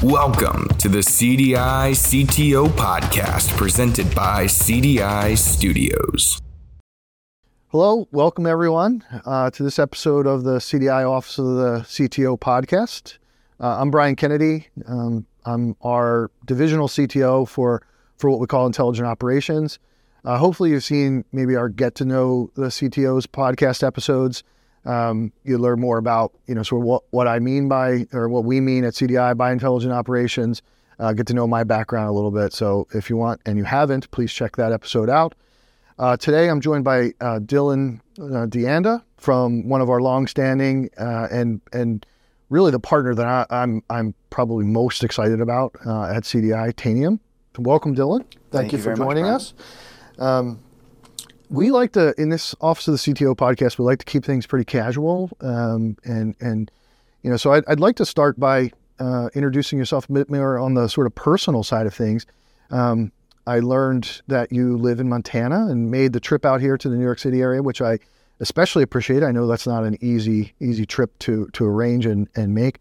Welcome to the CDI CTO podcast presented by CDI Studios. Hello, welcome everyone to this episode of the CDI Office of the CTO podcast. I'm Brian Kennedy. I'm our divisional CTO for what we call intelligent operations. Hopefully you've seen maybe our Get to Know the CTOs podcast episodes. You learn more about, sort of what I mean by, or what we mean at CDI by intelligent operations, get to know my background a little bit. So if you want, and you haven't, please check that episode out. Today I'm joined by Dylan Deanda from one of our longstanding and really the partner that I'm probably most excited about at CDI, Tanium. Welcome, Dylan. Thank you for joining us. We like to, in this Office of the CTO podcast, we like to keep things pretty casual. So I'd like to start by introducing yourself a bit more on the sort of personal side of things. I learned that you live in Montana and made the trip out here to the New York City area, which I especially appreciate. I know that's not an easy trip to arrange and make.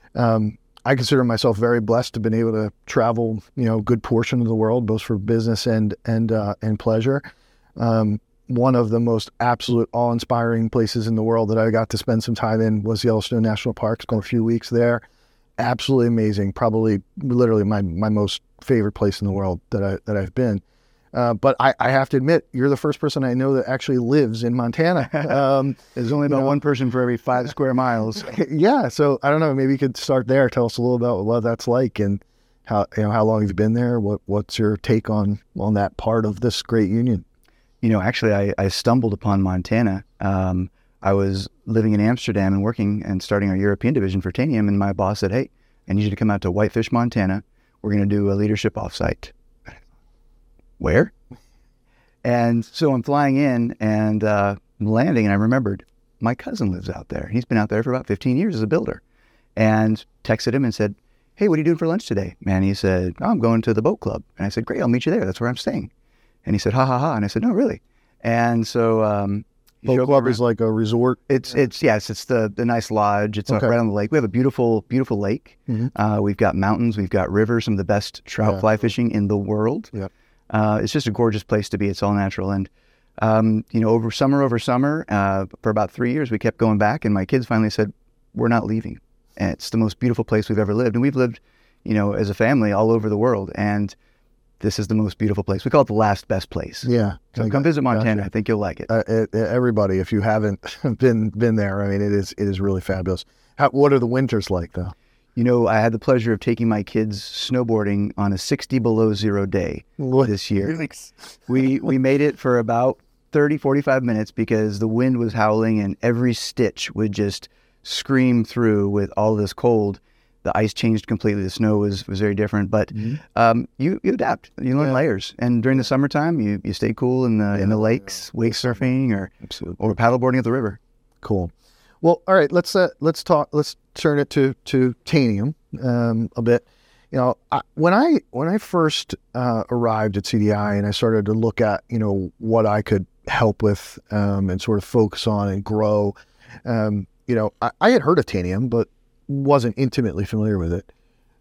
I consider myself very blessed to have been able to travel, a good portion of the world, both for business and pleasure. One of the most absolute awe-inspiring places in the world that I got to spend some time in was Yellowstone National Park. Spent a few weeks there. Absolutely amazing. Probably literally my most favorite place in the world that I've been. But I have to admit, you're the first person I know that actually lives in Montana. There's only about one person for every 5 square miles. Yeah. So I don't know, maybe you could start there. Tell us a little about what that's like and how long you've been there. What's your take on that part of this great union? Actually, I stumbled upon Montana. I was living in Amsterdam and working and starting our European division for Tanium, and my boss said, "Hey, I need you to come out to Whitefish, Montana. We're going to do a leadership offsite." Where? And so I'm flying in and landing, and I remembered my cousin lives out there. He's been out there for about 15 years as a builder, and texted him and said, "Hey, what are you doing for lunch today?" And he said, "Oh, I'm going to the boat club." And I said, "Great, I'll meet you there. That's where I'm staying." And he said, "Ha ha ha." And I said, "No, really?" And so boat club is like a resort. It's the nice lodge. It's Okay. right on the lake. We have a beautiful lake. Mm-hmm. We've got mountains. We've got rivers. Some of the best trout fly fishing in the world. Yep. It's just a gorgeous place to be. It's all natural. And over summer, for about 3 years, we kept going back. And my kids finally said, "We're not leaving." And it's the most beautiful place we've ever lived. And we've lived, as a family all over the world. And this is the most beautiful place. We call it the last best place. Yeah. So come visit Montana. Gotcha. I think you'll like it. Everybody, if you haven't been there, I mean, it is really fabulous. What are the winters like, though? I had the pleasure of taking my kids snowboarding on a 60 below zero day this year. We made it for about 30, 45 minutes because the wind was howling and every stitch would just scream through with all this cold. The ice changed completely. The snow was very different, but you adapt. You learn layers. And during the summertime, you stay cool in the lakes, wake surfing or paddleboarding at the river. Cool. Well, all right. Let's turn it to Tanium a bit. When I first arrived at CDI and I started to look at what I could help with and sort of focus on and grow, I had heard of Tanium, but wasn't intimately familiar with it.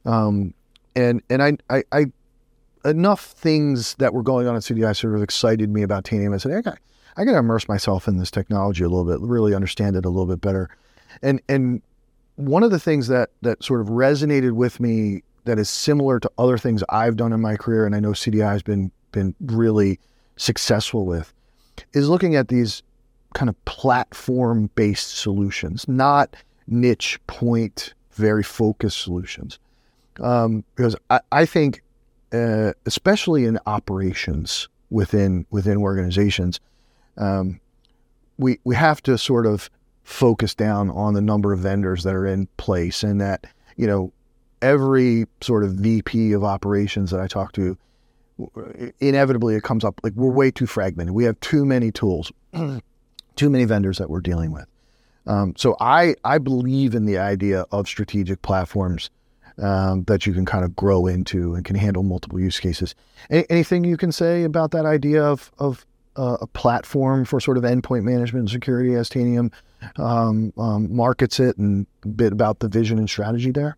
And I enough things that were going on at CDI sort of excited me about Tanium. I said, I got to immerse myself in this technology a little bit, really understand it a little bit better. And one of the things that sort of resonated with me that is similar to other things I've done in my career, and I know CDI has been really successful with, is looking at these kind of platform-based solutions, not niche point, very focused solutions. Because I think, especially in operations within organizations, we have to sort of focus down on the number of vendors that are in place, and that every sort of VP of operations that I talk to, inevitably it comes up like we're way too fragmented. We have too many tools, too many vendors that we're dealing with. So I believe in the idea of strategic platforms that you can kind of grow into and can handle multiple use cases. Anything you can say about that idea of a platform for sort of endpoint management and security as Tanium markets it, and a bit about the vision and strategy there?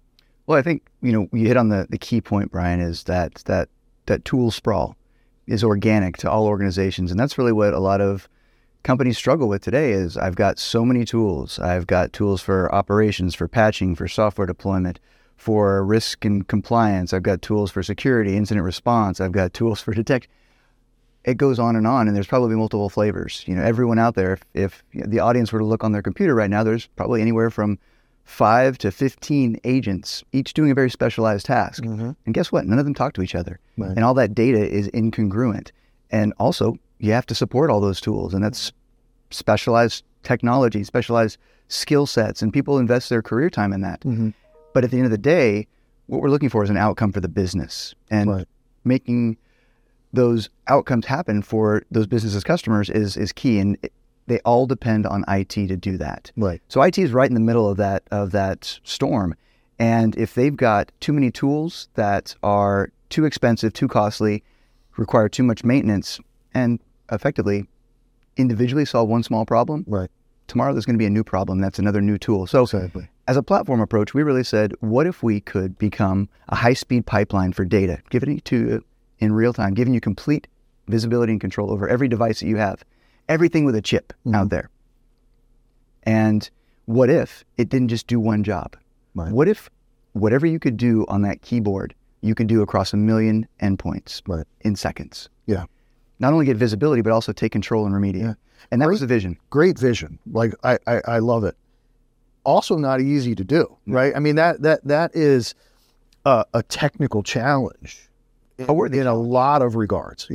Well, I think, you hit on the key point, Brian, is that tool sprawl is organic to all organizations. And that's really what a lot of companies struggle with today is I've got so many tools. I've got tools for operations, for patching, for software deployment, for risk and compliance. I've got tools for security, incident response. I've got tools for detect. It goes on, and there's probably multiple flavors. Everyone out there, if the audience were to look on their computer right now, there's probably anywhere from 5 to 15 agents, each doing a very specialized task. And guess what? None of them talk to each other. Right. And all that data is incongruent. And also, you have to support all those tools. And that's specialized technology, specialized skill sets, and people invest their career time in that. But at the end of the day, what we're looking for is an outcome for the business. And making those outcomes happen for those businesses' customers is key. And they all depend on IT to do that. Right. So IT is right in the middle of that storm. And if they've got too many tools that are too expensive, too costly, require too much maintenance, and effectively individually solve one small problem, right, tomorrow there's going to be a new problem. That's another new tool. So as a platform approach, we really said, what if we could become a high-speed pipeline for data, giving it to you in real time, giving you complete visibility and control over every device that you have, everything with a chip out there. And what if it didn't just do one job? Right. What if whatever you could do on that keyboard, you can do across 1 million endpoints in seconds? Yeah. Not only get visibility, but also take control and remediate. Yeah. And that was the vision. Great vision. Like, I love it. Also not easy to do, right? I mean, that is a technical challenge in a lot of regards,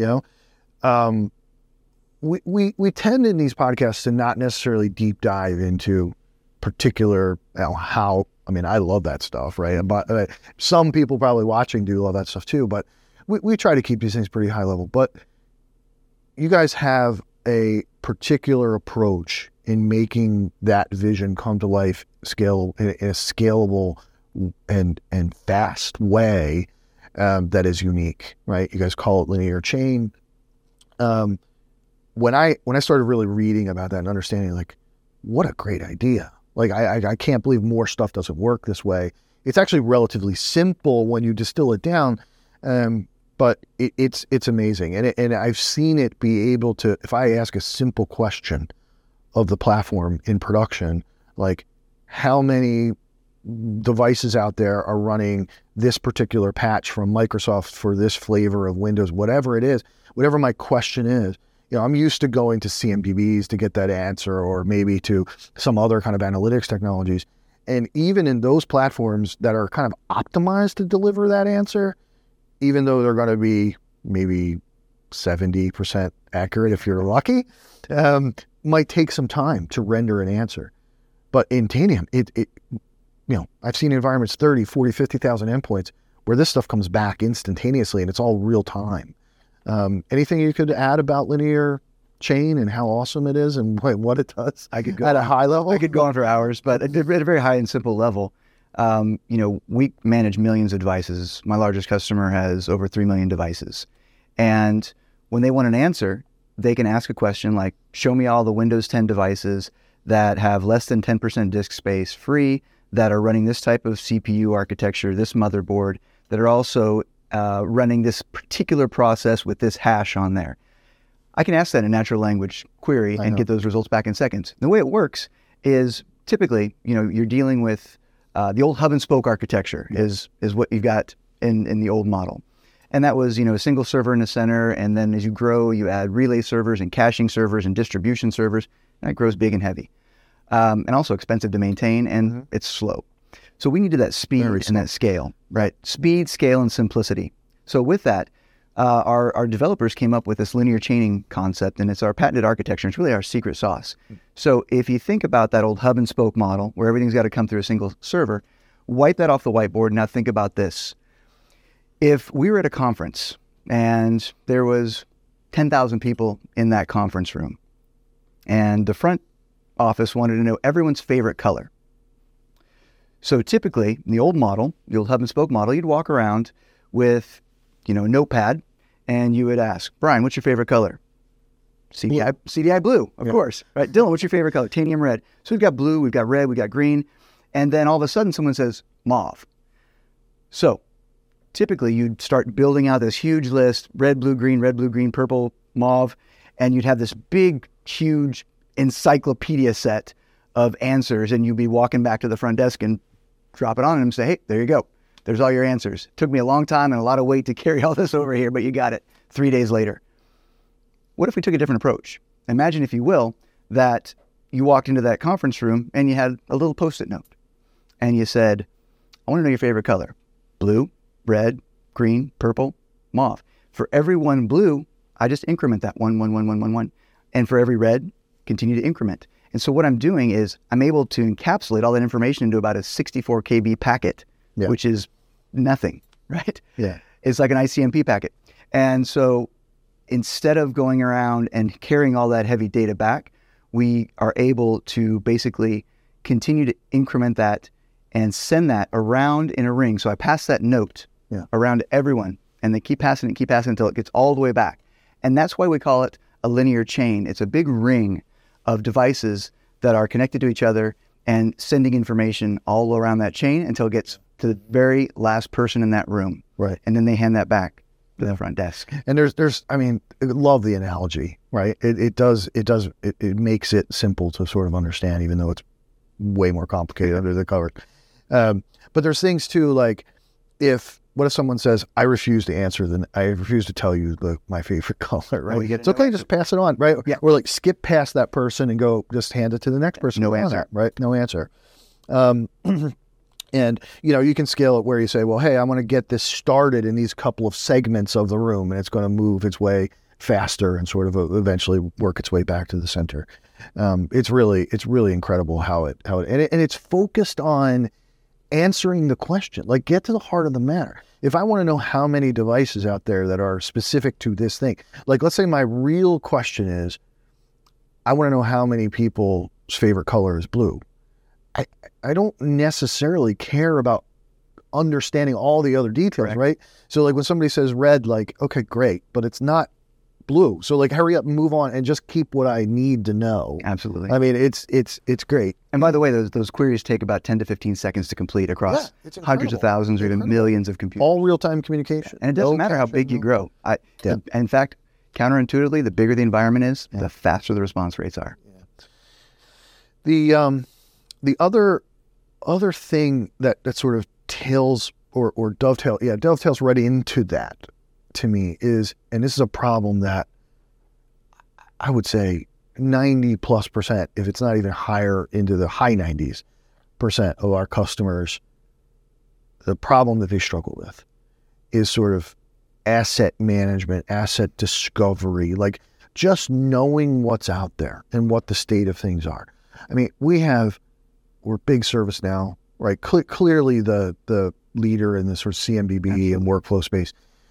We tend in these podcasts to not necessarily deep dive into particular how, I mean, I love that stuff, right? But some people probably watching do love that stuff too, but we try to keep these things pretty high level. But you guys have a particular approach in making that vision come to life, scale in a scalable and fast way that is unique, right? You guys call it linear chain. When I started really reading about that and understanding, like, what a great idea. Like, I can't believe more stuff doesn't work this way. It's actually relatively simple when you distill it down, but it's amazing. And I've seen it be able to, if I ask a simple question of the platform in production, like, how many devices out there are running this particular patch from Microsoft for this flavor of Windows, whatever it is, whatever my question is. I'm used to going to CMDBs to get that answer, or maybe to some other kind of analytics technologies. And even in those platforms that are kind of optimized to deliver that answer, even though they're going to be maybe 70% accurate if you're lucky, might take some time to render an answer. But in Tanium, I've seen environments 30, 40, 50,000 endpoints where this stuff comes back instantaneously and it's all real time. Anything you could add about linear chain and how awesome it is and what it does? I could go at a high level. I could go on for hours, but at a very high and simple level, we manage millions of devices. My largest customer has over 3 million devices. And when they want an answer, they can ask a question like, show me all the Windows 10 devices that have less than 10% disk space free, that are running this type of CPU architecture, this motherboard, that are also running this particular process with this hash on there. I can ask that in a natural language query and get those results back in seconds. The way it works is typically, you're dealing with the old hub and spoke architecture is what you've got in the old model. And that was, a single server in the center. And then as you grow, you add relay servers and caching servers and distribution servers. And it grows big and heavy. And also expensive to maintain, and it's slow. So we needed that speed and that scale, right? Speed, scale, and simplicity. So with that, our developers came up with this linear chaining concept, and it's our patented architecture. It's really our secret sauce. So if you think about that old hub and spoke model where everything's got to come through a single server, wipe that off the whiteboard. Now think about this. If we were at a conference and there was 10,000 people in that conference room, and the front office wanted to know everyone's favorite color. So typically, in the old model, the old hub and spoke model, you'd walk around with, a notepad, and you would ask, Brian, what's your favorite color? CDI blue, of course. Right? Dylan, what's your favorite color? Tanium red. So we've got blue, we've got red, we've got green, and then all of a sudden someone says mauve. So typically you'd start building out this huge list, red, blue, green, purple, mauve, and you'd have this big, huge encyclopedia set of answers, and you'd be walking back to the front desk and drop it on them and say, hey, there you go. There's all your answers. Took me a long time and a lot of weight to carry all this over here, but you got it 3 days later. What if we took a different approach? Imagine, if you will, that you walked into that conference room and you had a little Post-it note and you said, I want to know your favorite color. Blue, red, green, purple, mauve. For every one blue, I just increment that 1, 1, 1, 1, 1, 1. And for every red, continue to increment. And so what I'm doing is I'm able to encapsulate all that information into about a 64 KB packet, which is nothing, right? Yeah. It's like an ICMP packet. And so instead of going around and carrying all that heavy data back, we are able to basically continue to increment that and send that around in a ring. So I pass that note around to everyone, and they keep passing it until it gets all the way back. And that's why we call it a linear chain. It's a big ring of devices that are connected to each other and sending information all around that chain until it gets to the very last person in that room. Right. And then they hand that back to the front desk. And there's, I mean, I love the analogy, right? It makes it simple to sort of understand, even though it's way more complicated under the covers. But there's things too, like what if someone says, I refuse to tell you my favorite color, right? It's okay, just pass it on, right? Yeah. Or like skip past that person and go, just hand it to the next person. No answer. Right? No answer. And, you can scale it where you say, well, hey, I want to get this started in these couple of segments of the room, and it's going to move its way faster and sort of eventually work its way back to the center. It's really incredible how it and it's focused on answering the question, like get to the heart of the matter. If I want to know how many devices out there that are specific to this thing, like let's say my real question is, I want to know how many people's favorite color is blue. I don't necessarily care about understanding all the other details, right? So like when somebody says red, like, okay, great, but it's not blue. So like hurry up and move on and just keep what I need to know. Absolutely. I mean, it's great. And by the way, those queries take about 10 to 15 seconds to complete across hundreds of thousands or even millions of computers. All real-time communication. And it doesn't matter how big you grow. In fact, counterintuitively, the bigger the environment is, the faster the response rates are. Yeah. The other thing that sort of dovetails right into that to me is, and this is a problem that I would say 90+%, if it's not even higher, into the high 90s% of our customers, the problem that they struggle with is sort of asset management, asset discovery, like just knowing what's out there and what the state of things are. I mean, we're big ServiceNow, right? Clearly the leader in the sort of CMDB and workflow space.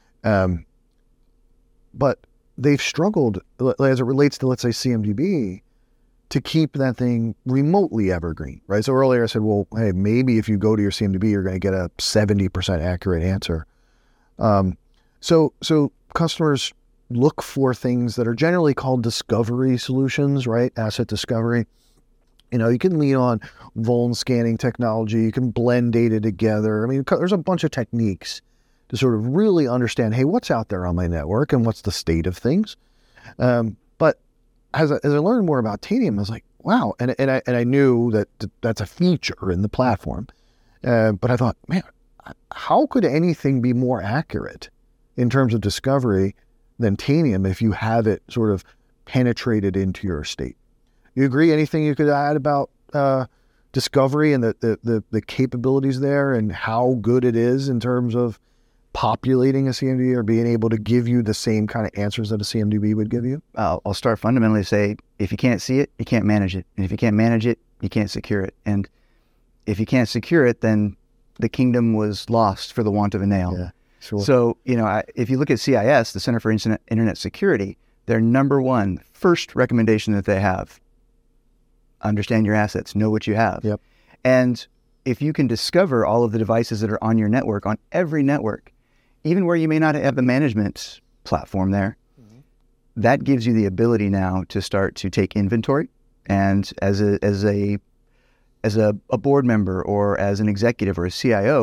But they've struggled as it relates to, let's say, CMDB, to keep that thing remotely evergreen, right? So earlier I said, well, hey, maybe if you go to your CMDB, you're going to get a 70% accurate answer. So customers look for things that are generally called discovery solutions, right? Asset discovery. You can lean on vuln scanning technology. You can blend data together. I mean, there's a bunch of techniques to sort of really understand, hey, what's out there on my network and what's the state of things. But as I learned more about Tanium, I was like, wow. And I knew that that's a feature in the platform. But I thought, man, how could anything be more accurate in terms of discovery than Tanium if you have it sort of penetrated into your estate? You agree? Anything you could add about discovery and the capabilities there and how good it is in terms of populating a CMDB or being able to give you the same kind of answers that a CMDB would give you? I'll start fundamentally say, if you can't see it, you can't manage it. And if you can't manage it, you can't secure it. And if you can't secure it, then the kingdom was lost for the want of a nail. Yeah, sure. So, if you look at CIS, the Center for Internet Security, their number one first recommendation that they have, understand your assets, know what you have. Yep. And if you can discover all of the devices that are on your network, on every network, even where you may not have the management platform there, that gives you the ability now to start to take inventory. And as a board member or as an executive or a CIO,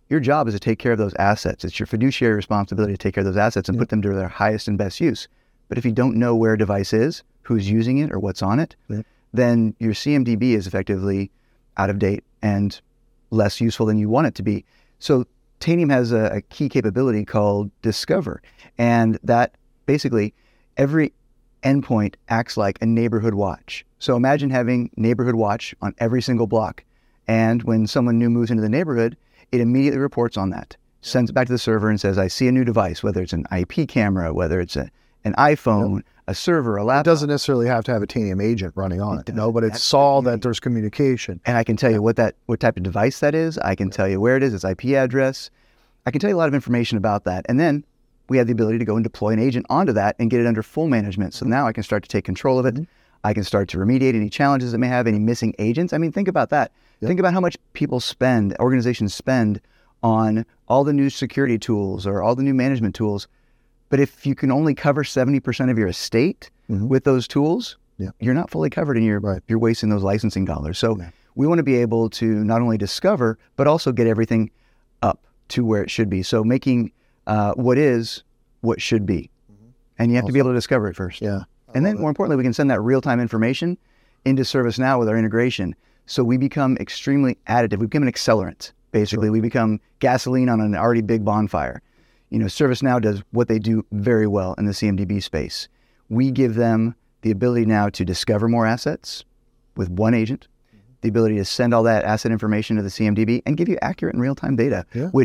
Your job is to take care of those assets. It's your fiduciary responsibility to take care of those assets and put them to their highest and best use. But if you don't know where a device is, who's using it, or what's on it, then your CMDB is effectively out of date and less useful than you want it to be. So Tanium has a key capability called Discover. And that basically, every endpoint acts like a neighborhood watch. So imagine having neighborhood watch on every single block. And when someone new moves into the neighborhood, it immediately reports on that, sends it back to the server and says, I see a new device, whether it's an IP camera, whether it's an iPhone, a server, a laptop. It doesn't necessarily have to have a Tanium agent running on it. No, but it saw that there's communication. And I can tell you what type of device that is. I can tell you where it is, its IP address. I can tell you a lot of information about that. And then we have the ability to go and deploy an agent onto that and get it under full management. So now I can start to take control of it. I can start to remediate any challenges it may have, any missing agents. I mean, think about that. Think about how much organizations spend on all the new security tools or all the new management tools. But if you can only cover 70% of your estate with those tools, you're not fully covered and you're wasting those licensing dollars. So we want to be able to not only discover, but also get everything up to where it should be. So making what is what should be. And you have to be able to discover it first. And then more importantly, we can send that real-time information into ServiceNow with our integration. So we become extremely additive. We become an accelerant, basically. We become gasoline on an already big bonfire. ServiceNow does what they do very well in the CMDB space. We give them the ability now to discover more assets with one agent, the ability to send all that asset information to the CMDB and give you accurate and real-time data,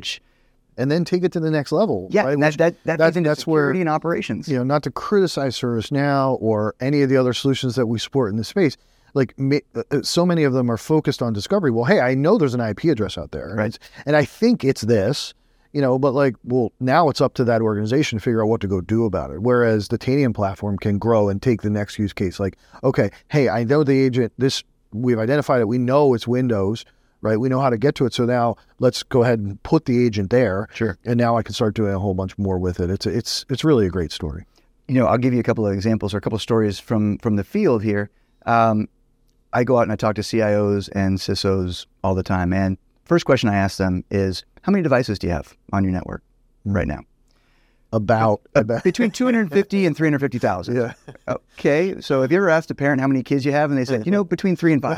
and then take it to the next level. Yeah, right? and that's where security and operations. Not to criticize ServiceNow or any of the other solutions that we support in the space. Like so many of them are focused on discovery. Well, hey, I know there's an IP address out there, right? And I think it's this, but now it's up to that organization to figure out what to go do about it. Whereas the Tanium platform can grow and take the next use case. Like, okay, hey, I know the agent. We've identified it. We know it's Windows. Right, we know how to get to it. So now let's go ahead and put the agent there. Sure. And now I can start doing a whole bunch more with it. It's really a great story. I'll give you a couple of examples or a couple of stories from the field here. I go out and I talk to CIOs and CISOs all the time. And first question I ask them is, how many devices do you have on your network right now? About between 250 and 350,000. Yeah. Okay. So have you ever asked a parent how many kids you have? And they said, between 3 and 5.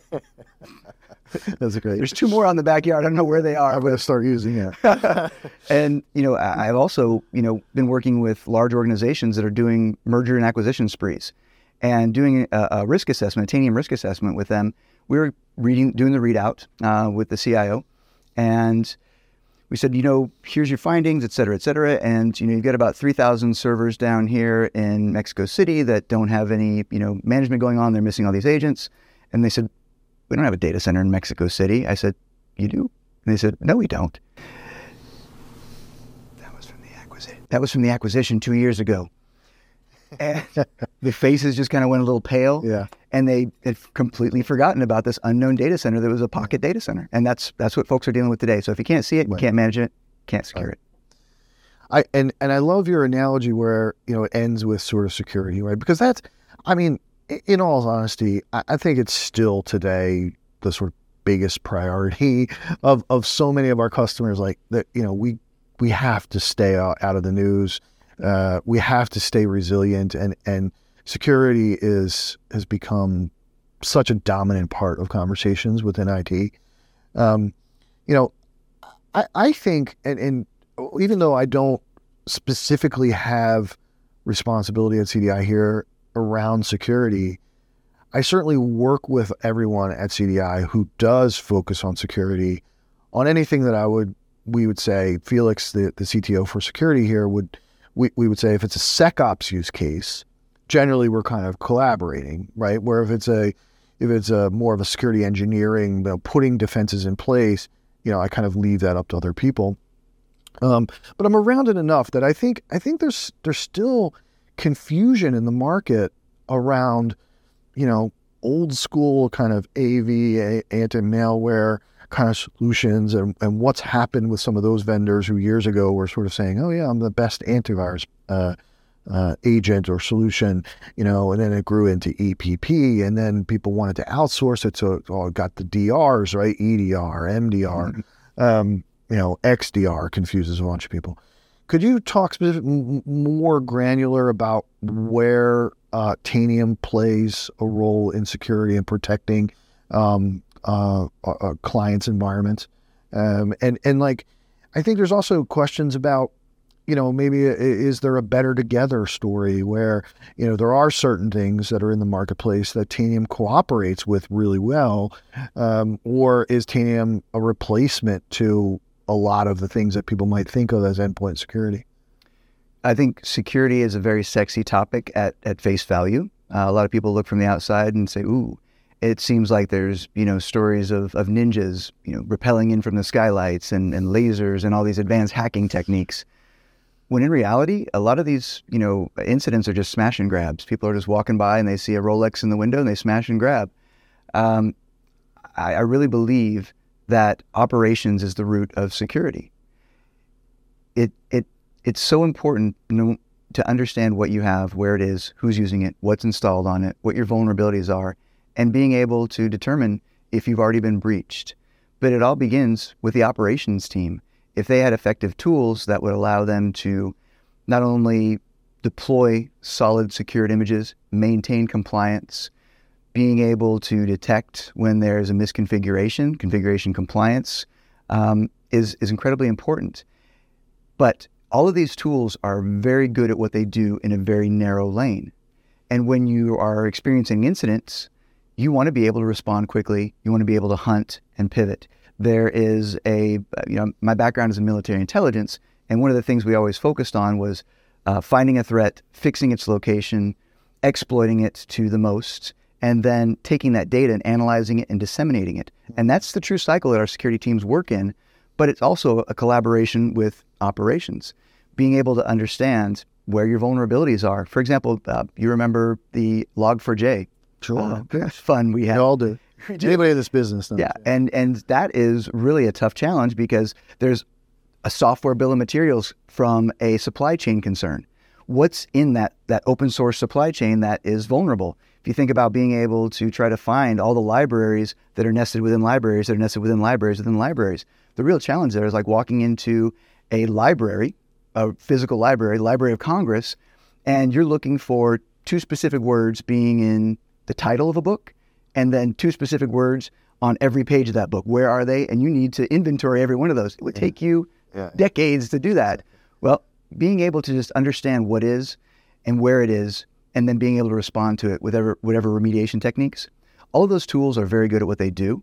That's great. There's 2 more on the backyard. I don't know where they are. I'm going to start using it. And, I've also, been working with large organizations that are doing merger and acquisition sprees and doing a risk assessment, a Tanium risk assessment with them. We were doing the readout with the CIO, and we said, here's your findings, et cetera, et cetera. And, you've got about 3,000 servers down here in Mexico City that don't have any, management going on. They're missing all these agents. And they said, we don't have a data center in Mexico City. I said, you do? And they said, no, we don't. That was from the acquisition 2 years ago. And the faces just kind of went a little pale. Yeah. And they had completely forgotten about this unknown data center that was a pocket data center. And that's what folks are dealing with today. So if you can't see it, you can't manage it, can't secure it. And I love your analogy where, it ends with sort of security, right? Because that's, in all honesty, I think it's still today the sort of biggest priority of so many of our customers. Like that, we have to stay out of the news. We have to stay resilient, and security has become such a dominant part of conversations within IT. I think, and even though I don't specifically have responsibility at CDI here around security, I certainly work with everyone at CDI who does focus on security. On anything that we would say, Felix, the CTO for security here, we would say if it's a SecOps use case, generally we're kind of collaborating, right? Where if it's a more of a security engineering, putting defenses in place, I kind of leave that up to other people. But I'm around it enough that I think there's still confusion in the market around, old school kind of AV, anti-malware kind of solutions and what's happened with some of those vendors who years ago were sort of saying, oh yeah, I'm the best antivirus agent or solution, and then it grew into EPP, and then people wanted to outsource it. So it got the DRs, right? EDR, MDR. XDR confuses a bunch of people. Could you talk more granular about where Tanium plays a role in security and protecting a client's environment? And like, I think there's also questions about, maybe is there a better together story where, there are certain things that are in the marketplace that Tanium cooperates with really well, or is Tanium a replacement to a lot of the things that people might think of as endpoint security? I think security is a very sexy topic at face value. A lot of people look from the outside and say, ooh, it seems like there's, stories of ninjas, rappelling in from the skylights and lasers and all these advanced hacking techniques. When in reality, a lot of these, incidents are just smash and grabs. People are just walking by and they see a Rolex in the window and they smash and grab. I really believe that operations is the root of security. It's so important to understand what you have, where it is, who's using it, what's installed on it, what your vulnerabilities are, and being able to determine if you've already been breached. But it all begins with the operations team. If they had effective tools that would allow them to not only deploy solid secured images, maintain compliance, being able to detect when there's a misconfiguration, configuration compliance is incredibly important. But all of these tools are very good at what they do in a very narrow lane. And when you are experiencing incidents, you want to be able to respond quickly. You want to be able to hunt and pivot. There is my background is in military intelligence, and one of the things we always focused on was finding a threat, fixing its location, exploiting it to the most, and then taking that data and analyzing it and disseminating it. And that's the true cycle that our security teams work in, but it's also a collaboration with operations, being able to understand where your vulnerabilities are. For example, you remember the Log4j fun we had. We all do. Anybody in this business knows. Yeah, and that is really a tough challenge because there's a software bill of materials from a supply chain concern. What's in that open source supply chain that is vulnerable? If you think about being able to try to find all the libraries that are nested within libraries, that are nested within libraries within libraries, the real challenge there is like walking into a library, a physical library, Library of Congress, and you're looking for two specific words being in the title of a book, and then two specific words on every page of that book. Where are they? And you need to inventory every one of those. It would take you decades to do that. Well, being able to just understand what is and where it is, and then being able to respond to it with whatever remediation techniques, all of those tools are very good at what they do.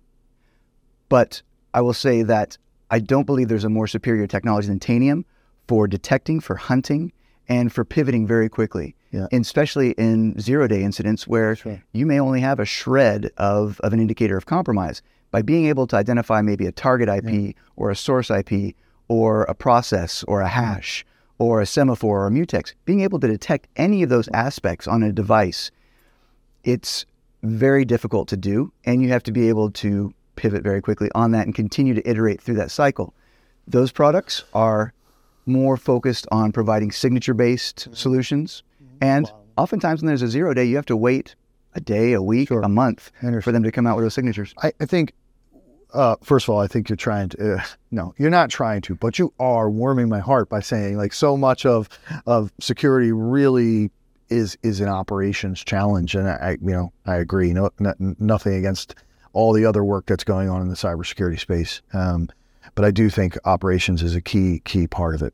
But I will say that I don't believe there's a more superior technology than Tanium for detecting, for hunting, and for pivoting very quickly. Yeah. And especially in zero-day incidents where you may only have a shred of an indicator of compromise. By being able to identify maybe a target IP or a source IP or a process or a hash or a semaphore or a mutex, being able to detect any of those aspects on a device, it's very difficult to do, and you have to be able to pivot very quickly on that and continue to iterate through that cycle. Those products are more focused on providing signature-based solutions, and oftentimes when there's a zero-day, you have to wait a day, a week, a month for them to come out with those signatures. I think, first of all, I think you're trying to, no, you're not trying to, but you are warming my heart by saying like so much of security really is an operations challenge. And I agree. Nothing against all the other work that's going on in the cybersecurity space. But I do think operations is a key part of it.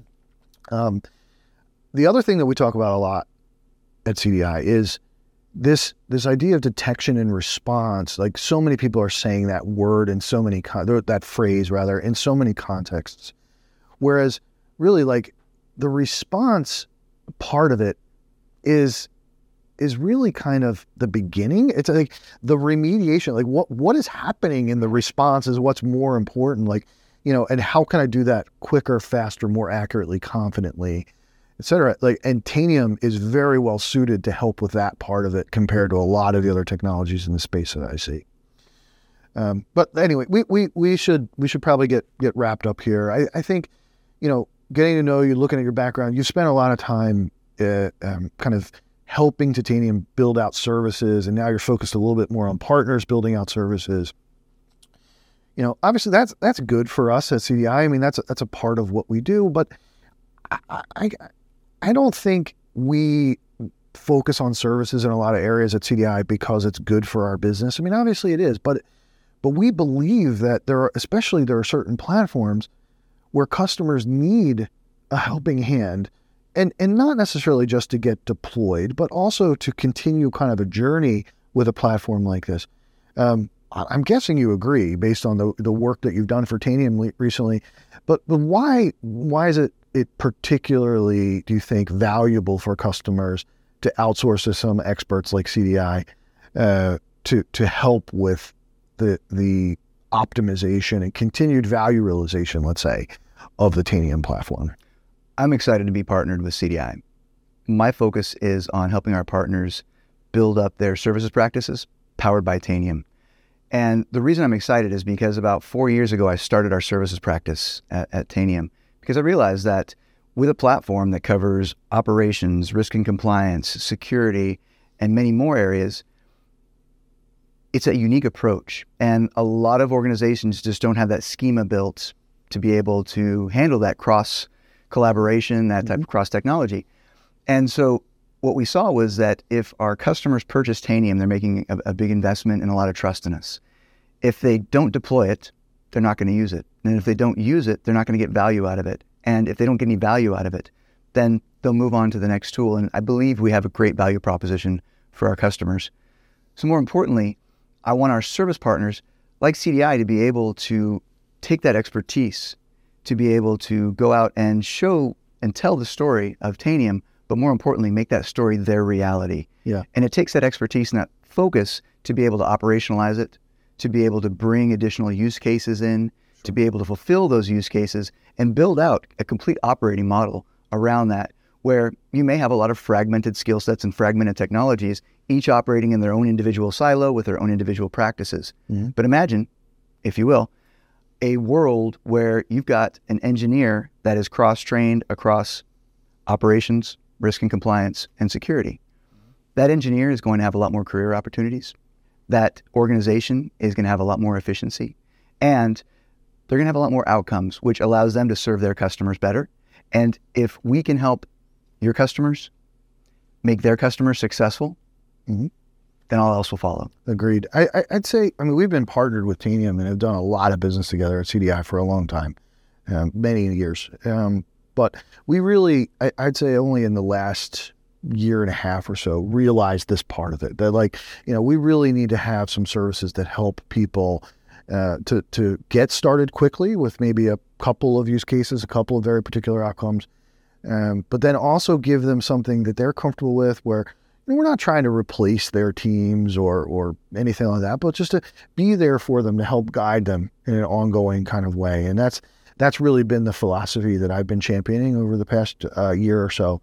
The other thing that we talk about a lot at CDI is this idea of detection and response. Like so many people are saying that word in so many that phrase rather in so many contexts, whereas really like the response part of it is really kind of the beginning. It's like the remediation, like what is happening in the response is what's more important. Like, and how can I do that quicker, faster, more accurately, confidently, et cetera. Like, and Tanium is very well suited to help with that part of it compared to a lot of the other technologies in the space that I see. But anyway, we should probably get wrapped up here. I think, getting to know you, looking at your background, you spent a lot of time kind of helping Tanium build out services, and now you're focused a little bit more on partners building out services. obviously that's good for us at CDI. I mean, that's a part of what we do, but I don't think we focus on services in a lot of areas at CDI because it's good for our business. I mean, obviously it is, but we believe that there are certain platforms where customers need a helping hand, and not necessarily just to get deployed, but also to continue kind of a journey with a platform like this. I'm guessing you agree based on the work that you've done for Tanium recently, but why is it particularly, do you think, valuable for customers to outsource to some experts like CDI to help with the optimization and continued value realization, let's say, of the Tanium platform? I'm excited to be partnered with CDI. My focus is on helping our partners build up their services practices powered by Tanium. And the reason I'm excited is because about 4 years ago, I started our services practice at Tanium, because I realized that with a platform that covers operations, risk and compliance, security, and many more areas, it's a unique approach. And a lot of organizations just don't have that schema built to be able to handle that cross collaboration, that type of cross technology. And so what we saw was that if our customers purchase Tanium, they're making a big investment and a lot of trust in us. If they don't deploy it, they're not going to use it. And if they don't use it, they're not going to get value out of it. And if they don't get any value out of it, then they'll move on to the next tool. And I believe we have a great value proposition for our customers. So more importantly, I want our service partners like CDI to be able to take that expertise, to be able to go out and show and tell the story of Tanium, but more importantly, make that story their reality. Yeah. And it takes that expertise and that focus to be able to operationalize it, to be able to bring additional use cases in, to be able to fulfill those use cases and build out a complete operating model around that, where you may have a lot of fragmented skill sets and fragmented technologies, each operating in their own individual silo with their own individual practices. Mm-hmm. But imagine, if you will, a world where you've got an engineer that is cross-trained across operations, risk and compliance, and security. That engineer is going to have a lot more career opportunities. That organization is going to have a lot more efficiency, and they're going to have a lot more outcomes, which allows them to serve their customers better. And if we can help your customers make their customers successful, then all else will follow. Agreed. I'd say, we've been partnered with Tanium and have done a lot of business together at CDI for a long time, many years. But we really, I'd say only in the last year and a half or so, realized this part of it, that we really need to have some services that help people to get started quickly with maybe a couple of use cases, a couple of very particular outcomes, but then also give them something that they're comfortable with, where we're not trying to replace their teams or anything like that, but just to be there for them, to help guide them in an ongoing kind of way. And that's really been the philosophy that I've been championing over the past year or so,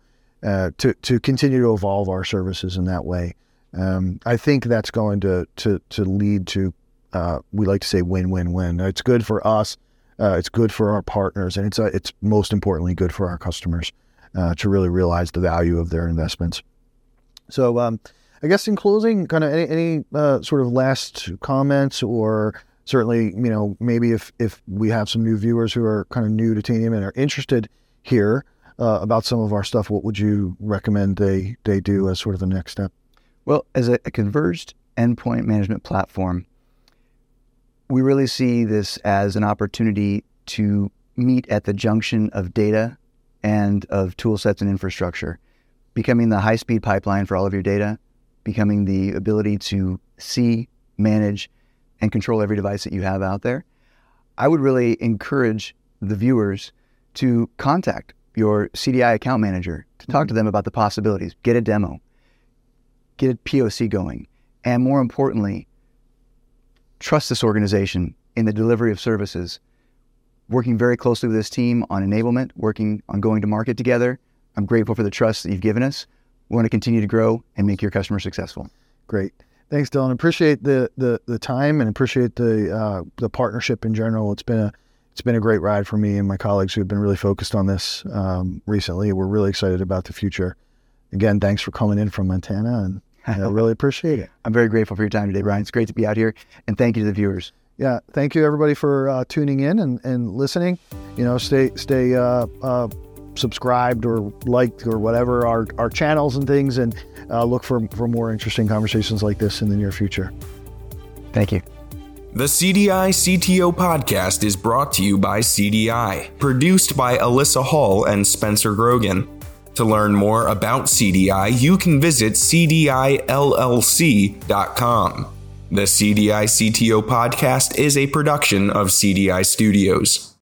to continue to evolve our services in that way. I think that's going to lead to, we like to say win-win-win. It's good for us, it's good for our partners, and it's most importantly good for our customers to really realize the value of their investments. So I guess in closing, kind of any sort of last comments, or certainly, maybe if we have some new viewers who are kind of new to Tanium and are interested here about some of our stuff, what would you recommend they do as sort of the next step? Well, as a converged endpoint management platform, we really see this as an opportunity to meet at the junction of data and of tool sets and infrastructure, becoming the high-speed pipeline for all of your data, becoming the ability to see, manage, and control every device that you have out there. I would really encourage the viewers to contact your CDI account manager to talk to them about the possibilities, get a demo, get a POC going, and more importantly, trust this organization in the delivery of services, working very closely with this team on enablement, working on going to market together. I'm grateful for the trust that you've given us. We want to continue to grow and make your customers successful. Great. Thanks, Dylan. Appreciate the time and appreciate the partnership in general. It's been a great ride for me and my colleagues who have been really focused on this recently. We're really excited about the future. Again, thanks for coming in from Montana, and I really appreciate it. I'm very grateful for your time today, Brian. It's great to be out here, and thank you to the viewers. Yeah. Thank you, everybody, for tuning in and listening. Stay subscribed or liked or whatever our channels and things, and look for more interesting conversations like this in the near future. Thank you. The CDI CTO podcast is brought to you by CDI, produced by Alyssa Hall and Spencer Grogan. To learn more about CDI, you can visit cdillc.com. The CDI CTO podcast is a production of CDI Studios.